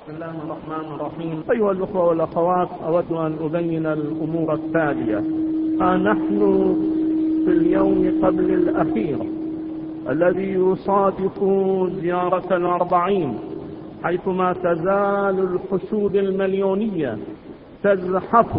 بسم الله الرحمن الرحيم. أيها الأخوة والأخوات، أود أن أبين الأمور التالية. نحن في اليوم قبل الأخير الذي يصادف زيارة ال40، حيثما تزال الحشود المليونية تزحف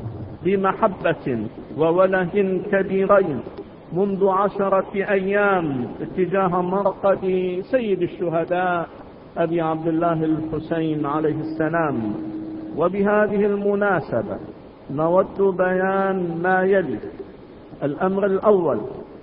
بمحبة ووله كبيرين منذ 10 أيام اتجاه مرقد سيد الشهداء أبي عبد الله الحسين عليه السلام. وبهذه المناسبة نود بيان ما يلي. الأمر الأول،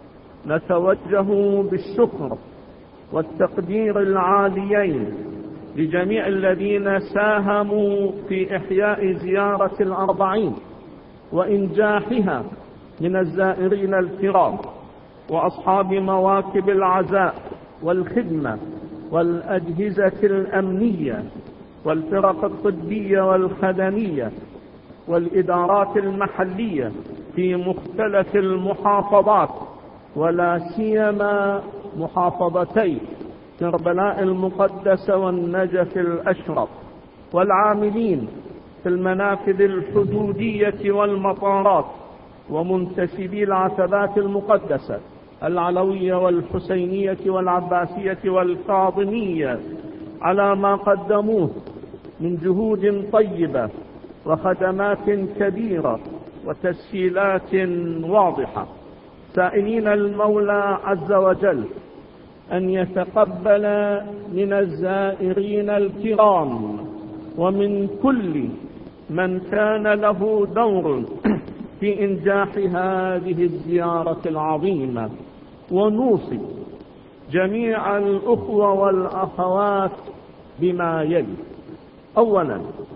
نتوجه بالشكر والتقدير العاليين لجميع الذين ساهموا في إحياء زيارة ال40 وإنجاحها من الزائرين الكرام وأصحاب مواكب العزاء والخدمة والأجهزة الأمنية والفرق الطبية والخدمية والإدارات المحلية في مختلف المحافظات، ولا سيما محافظتي كربلاء المقدسة والنجف الأشرف، والعاملين في المنافذ الحدودية والمطارات، ومنتسبي العتبات المقدسة العلوية والحسينية والعباسية والكاظمية على ما قدموه من جهود طيبة وخدمات كبيرة وتسهيلات واضحة، سائلين المولى عز وجل أن يتقبل من الزائرين الكرام ومن كل من كان له دور في إنجاح هذه الزيارة العظيمة. ونوصي جميع الأخوة والأخوات بما يلي. أولا،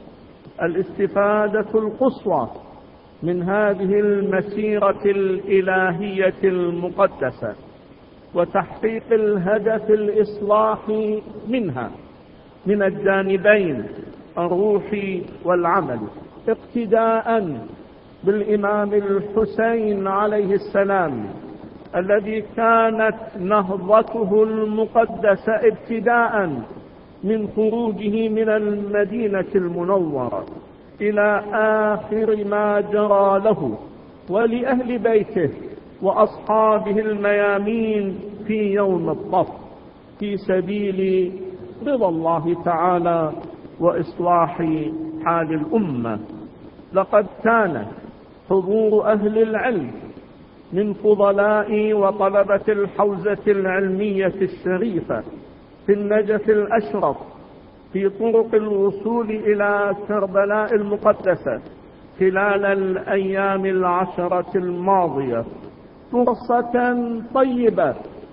الاستفادة القصوى من هذه المسيرة الإلهية المقدسة وتحقيق الهدف الإصلاحي منها من الجانبين الروحي والعمل، اقتداء بالإمام الحسين عليه السلام الذي كانت نهضته المقدسة ابتداء من خروجه من المدينة المنورة إلى آخر ما جرى له ولأهل بيته وأصحابه الميامين في يوم الطف في سبيل رضا الله تعالى وإصلاح حال الأمة. لقد كان حضور أهل العلم من فضلاء وطلبة الحوزة العلمية الشريفة في النجف الأشرف في طرق الوصول إلى كربلاء المقدسة خلال الأيام 10 الماضية فرصة طيبة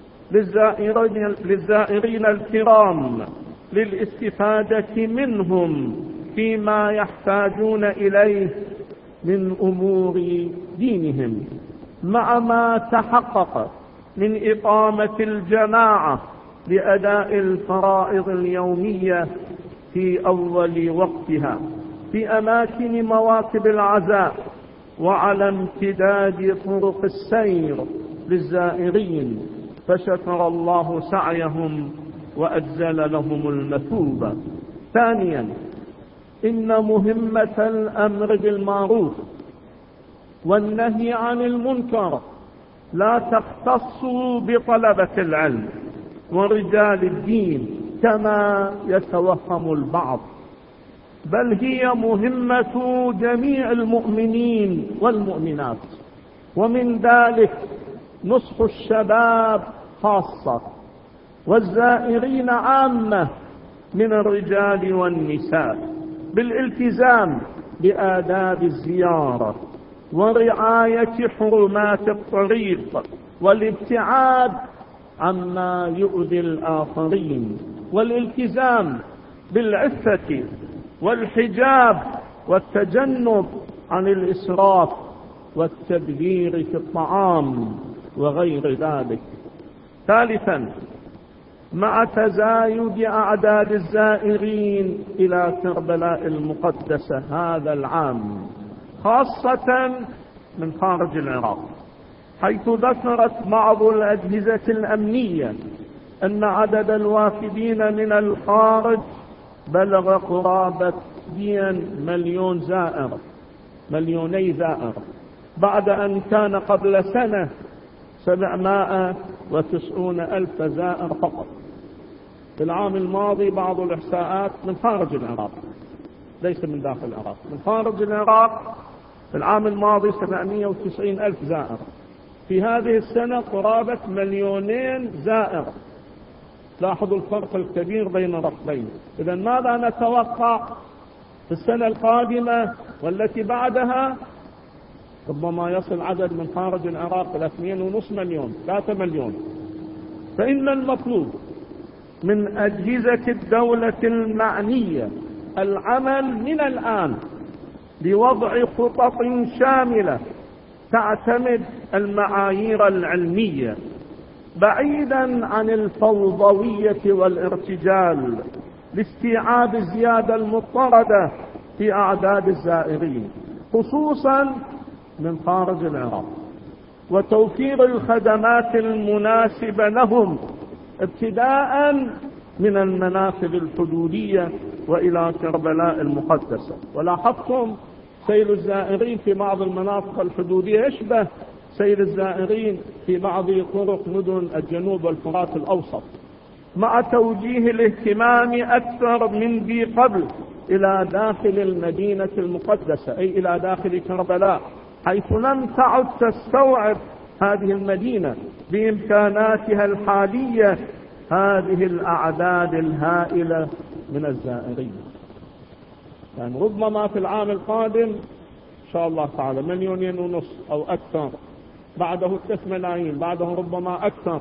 للزائرين الكرام للاستفادة منهم فيما يحتاجون إليه من أمور دينهم، مع ما تحقق من إقامة الجماعة لأداء الفرائض اليومية في أول وقتها في أماكن مواكب العزاء وعلى امتداد طرق السير للزائرين، فشكر الله سعيهم وأجزل لهم المثوبة. ثانيا، إن مهمة الأمر بالمعروف والنهي عن المنكر لا تختص بطلبة العلم ورجال الدين كما يتوهم البعض، بل هي مهمة جميع المؤمنين والمؤمنات، ومن ذلك نصح الشباب خاصة والزائرين عامة من الرجال والنساء بالالتزام بآداب الزيارة ورعاية حرمات الطريق والابتعاد عما يؤذي الآخرين والالتزام بالعفة والحجاب والتجنب عن الإسراف والتبذير في الطعام وغير ذلك. ثالثا، مع تزايد أعداد الزائرين إلى كربلاء المقدسة هذا العام خاصة من خارج العراق، حيث ذكرت بعض الأجهزة الأمنية أن عدد الوافدين من الخارج بلغ قرابة 2 مليوني زائر، بعد أن كان قبل سنة 790,000 زائر فقط. في العام الماضي بعض الإحصاءات من خارج العراق، ليس من داخل العراق، من خارج العراق في العام الماضي 790,000 زائر. في هذه السنة قرابة 2,000,000 زائر. لاحظوا الفرق الكبير بين الرقمين. إذا ماذا نتوقع في السنة القادمة والتي بعدها؟ ربما يصل عدد من خارج العراق إلى 2.5 مليون، 3 مليون. فإن المطلوب من أجهزة الدولة المعنية العمل من الآن لوضع خطط شاملة تعتمد المعايير العلمية بعيدا عن الفوضوية والارتجال لاستيعاب الزيادة المضطردة في أعداد الزائرين خصوصا من خارج العراق، وتوفير الخدمات المناسبة لهم ابتداء من المنافذ الحدودية وإلى كربلاء المقدسة. ولاحظتم سير الزائرين في بعض المناطق الحدودية يشبه سير الزائرين في بعض طرق مدن الجنوب والفرات الأوسط، مع توجيه الاهتمام أكثر من ذي قبل إلى داخل المدينة المقدسة، أي إلى داخل كربلاء، حيث لم تعد تستوعب هذه المدينة بإمكاناتها الحالية هذه الأعداد الهائلة من الزائرين. يعني ربما في العام القادم إن شاء الله تعالى 1.5 مليون أو أكثر، بعده 3 ملايين، بعده ربما أكثر.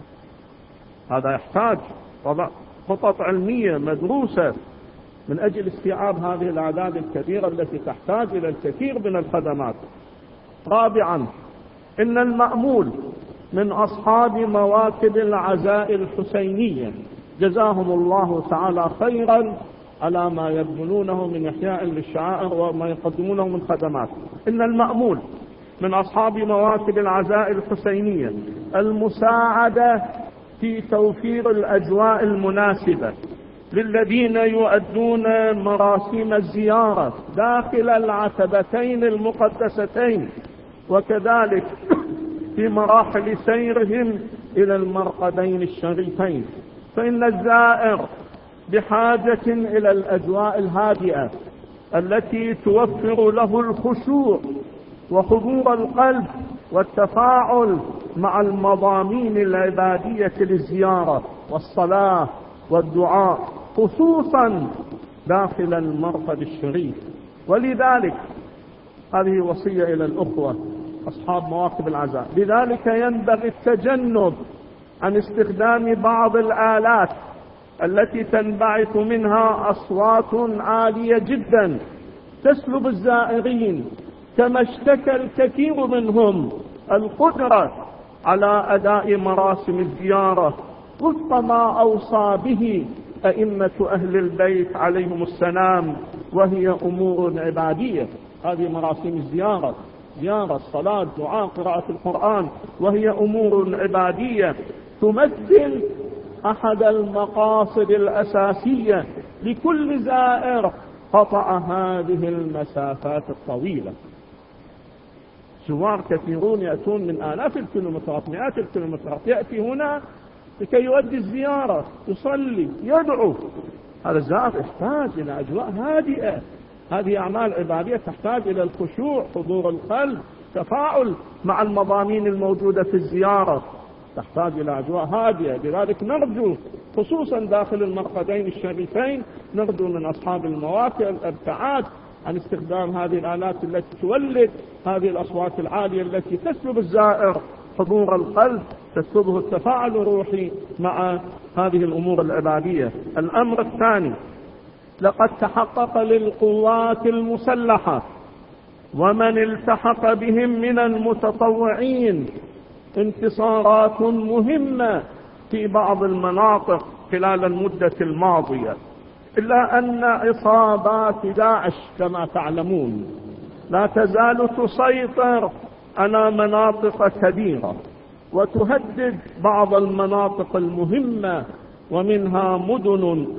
هذا يحتاج خطط علمية مدروسة من أجل استيعاب هذه الأعداد الكبيرة التي تحتاج إلى الكثير من الخدمات. رابعا، إن المأمول من أصحاب مواكب العزاء الحسينية جزاهم الله تعالى خيرا على ما يبذلونه من إحياء للشعائر وما يقدمونه من خدمات. إن المأمول من أصحاب مواكب العزاء الحسينية المساعدة في توفير الأجواء المناسبة للذين يؤدون مراسم الزيارة داخل العتبتين المقدستين، وكذلك في مراحل سيرهم إلى المرقدين الشريفين. فإن الزائر بحاجة إلى الأجواء الهادئة التي توفر له الخشوع وحضور القلب والتفاعل مع المضامين العبادية للزيارة والصلاة والدعاء، خصوصا داخل المرقد الشريف. ولذلك هذه وصية إلى الأخوة أصحاب مواكب العزاء، لذلك ينبغي التجنب عن استخدام بعض الآلات التي تنبعث منها أصوات عالية جدا تسلب الزائرين، كما اشتكى الكثير منهم القدرة على أداء مراسم الزيارة وفق ما أوصى به أئمة أهل البيت عليهم السلام، وهي أمور عبادية. هذه مراسم الزيارة، زيارة، الصلاة، دعاء، قراءة القرآن، وهي أمور عبادية تمثل أحد المقاصد الأساسية لكل زائر قطع هذه المسافات الطويلة. زوار كثيرون يأتون من آلاف الكيلومترات، مئات الكيلومترات، يأتي هنا لكي يؤدي الزيارة، يصلي، يدعو. هذا الزائر يحتاج إلى أجواء هادئة. هذه أعمال عبادية تحتاج إلى الخشوع، حضور القلب، تفاعل مع المضامين الموجودة في الزيارة، تحتاج إلى أجواء هادئة. لذلك نرجو خصوصا داخل المرقدين الشريفين، نرجو من أصحاب المواكب الابتعاد عن استخدام هذه الآلات التي تولد هذه الأصوات العالية التي تسلب الزائر حضور القلب، تسلبه التفاعل الروحي مع هذه الأمور العبادية. الأمر الثاني، لقد تحقق للقوات المسلحة ومن التحق بهم من المتطوعين انتصارات مهمة في بعض المناطق خلال المدة الماضية، إلا أن عصابات داعش كما تعلمون لا تزال تسيطر على مناطق كبيرة وتهدد بعض المناطق المهمة، ومنها مدن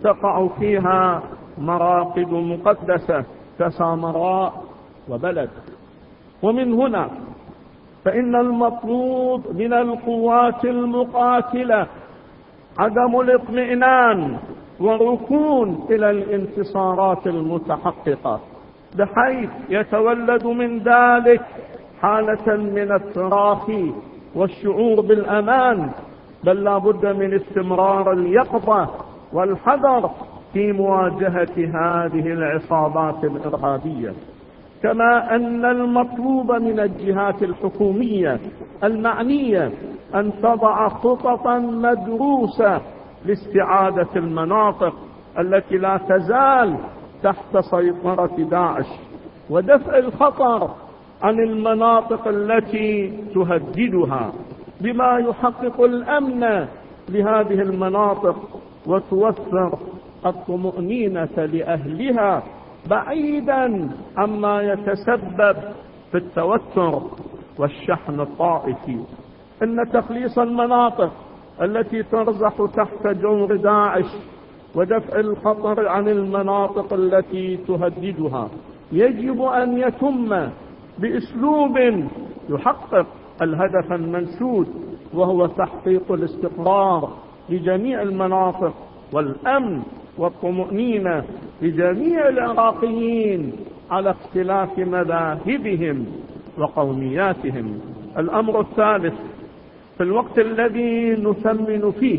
تقع فيها مراقد مقدسة كسامراء وبلد. ومن هنا فإن المطلوب من القوات المقاتلة عدم الاطمئنان والركون إلى الانتصارات المتحققة، بحيث يتولد من ذلك حالة من التراخي والشعور بالأمان، بل لا بد من استمرار اليقظة والحذر في مواجهة هذه العصابات الإرهابية. كما أن المطلوب من الجهات الحكومية المعنية أن تضع خططا مدروسة لاستعادة المناطق التي لا تزال تحت سيطرة داعش، ودفع الخطر عن المناطق التي تهددها، بما يحقق الأمن لهذه المناطق وتوفر الطمأنينة لأهلها، بعيدا عما يتسبب في التوتر والشحن الطائفي. إن تخليص المناطق التي ترزح تحت جور داعش ودفع الخطر عن المناطق التي تهددها يجب أن يتم بأسلوب يحقق الهدف المنشود، وهو تحقيق الاستقرار لجميع المناطق والأمن والطمأنينة لجميع العراقيين على اختلاف مذاهبهم وقومياتهم. الأمر الثالث، في الوقت الذي نثمن فيه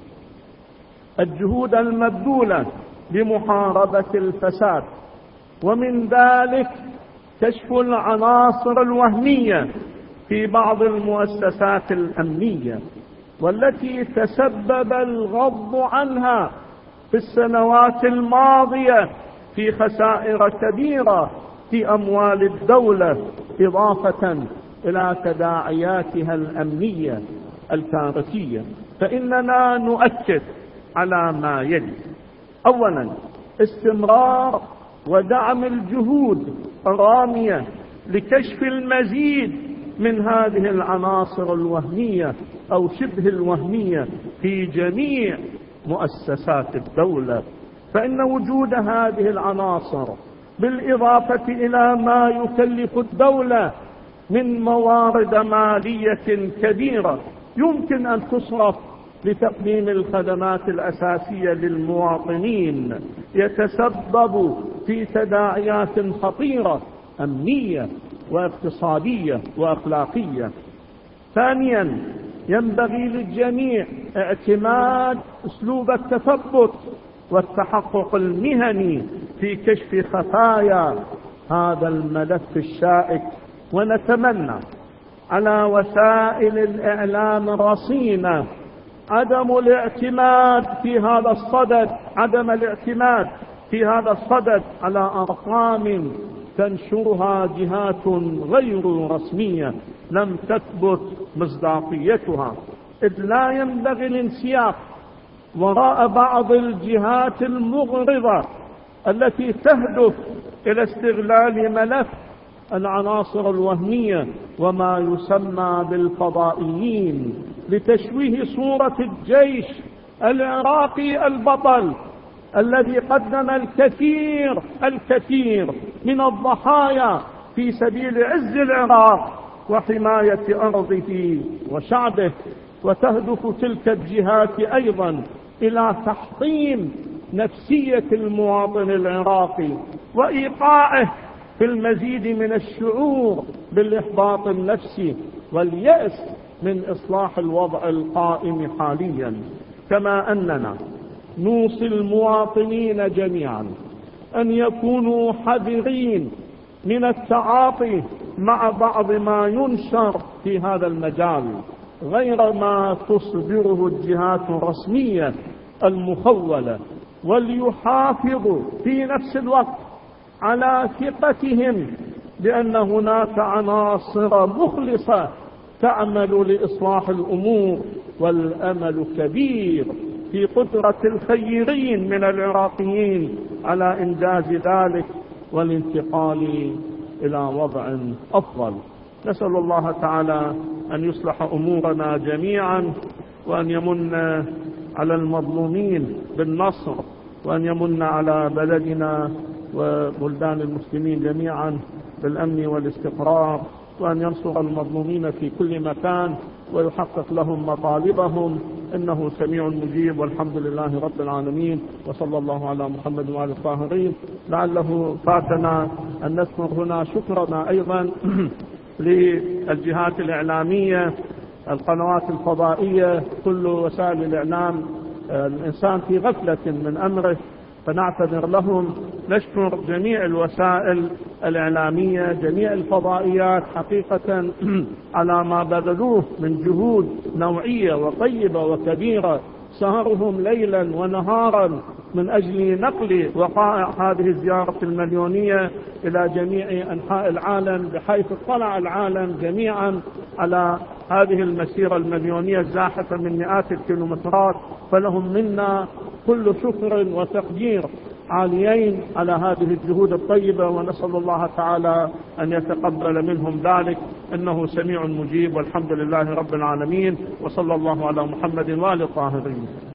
الجهود المبذولة لمحاربة الفساد، ومن ذلك كشف العناصر الوهمية في بعض المؤسسات الأمنية والتي تسبب الغض عنها في السنوات الماضية في خسائر كبيرة في أموال الدولة، إضافة إلى تداعياتها الأمنية الكارثية، فإننا نؤكد على ما يلي: أولا، استمرار ودعم الجهود الرامية لكشف المزيد من هذه العناصر الوهمية أو شبه الوهمية في جميع مؤسسات الدولة، فإن وجود هذه العناصر بالإضافة إلى ما يكلف الدولة من موارد مالية كبيرة يمكن أن تصرف لتقديم الخدمات الأساسية للمواطنين، يتسبب في تداعيات خطيرة أمنية واقتصادية وأخلاقية. ثانيا، ينبغي للجميع اعتماد أسلوب التثبت والتحقق المهني في كشف خفايا هذا الملف الشائك، ونتمنى على وسائل الإعلام الرصينة عدم الاعتماد في هذا الصدد على أرقام تنشرها جهات غير رسمية لم تثبت مصداقيتها، إذ لا ينبغي الانسياق وراء بعض الجهات المغرضة التي تهدف إلى استغلال ملف العناصر الوهمية وما يسمى بالفضائيين لتشويه صورة الجيش العراقي البطل الذي قدم الكثير من الضحايا في سبيل عز العراق وحماية أرضه وشعبه. وتهدف تلك الجهات أيضا إلى تحطيم نفسية المواطن العراقي وإيقاعه في المزيد من الشعور بالإحباط النفسي واليأس من إصلاح الوضع القائم حاليا. كما أننا نوصي المواطنين جميعا أن يكونوا حذرين من التعاطي مع بعض ما ينشر في هذا المجال غير ما تصدره الجهات الرسمية المخولة، وليحافظوا في نفس الوقت على ثقتهم بأن هناك عناصر مخلصة تعمل لإصلاح الأمور، والأمل كبير في قدرة الخيرين من العراقيين على إنجاز ذلك والانتقال إلى وضع أفضل. نسأل الله تعالى أن يصلح أمورنا جميعا، وأن يمن على المظلومين بالنصر وأن يمن على بلدنا وبلدان المسلمين جميعا بالأمن والاستقرار، وأن ينصر المظلومين في كل مكان ويحقق لهم مطالبهم، إنه سميع مجيب، والحمد لله رب العالمين، وصلى الله على محمد وعلى الطاهرين. لعله فاتنا أن نذكر هنا شكرنا أيضا للجهات الإعلامية، القنوات الفضائية، كل وسائل الإعلام. الإنسان في غفلة من أمره فنعتذر لهم. نشكر جميع الوسائل الإعلامية، جميع الفضائيات حقيقة على ما بذلوه من جهود نوعية وطيبة وكبيرة، سهرهم ليلا ونهارا من أجل نقل وقائع هذه الزيارة المليونية إلى جميع أنحاء العالم، بحيث اطلع العالم جميعا على هذه المسيرة المليونية الزاحفة من مئات الكيلومترات. فلهم منا كل شكر وتقدير عاليين على هذه الجهود الطيبة، ونسأل الله تعالى أن يتقبل منهم ذلك، إنه سميع مجيب، والحمد لله رب العالمين، وصلى الله على محمد وآله الطاهرين.